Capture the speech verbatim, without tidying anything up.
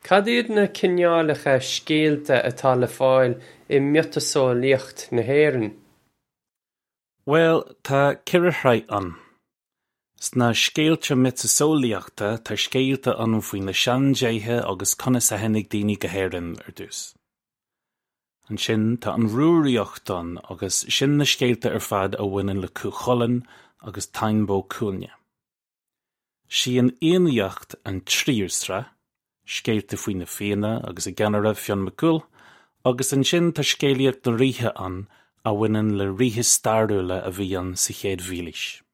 Cad iad na cineálacha scéalta atá le fáil I miotasólaíocht na hÉireann? Well, tá cirre hreith an. Sna scéalte miotasólaíochta tá scéalta ann faoin na sean-déithe agus conas a tháinig daoine go hÉireann ar dtús. An sin tá an rúiríocht ann agus sin na scéalta ar fad a bhaineann le cúchulainn agus tainbó cúilne. Síon aonaíocht an tríúrsra, scéalta faoin na féine agus a gceanara fionn macúil, agus an sin tá scéalaíocht na ríthe ann a bhaineann le ríthe stairiúla a bhí ann sa chéad mhílis.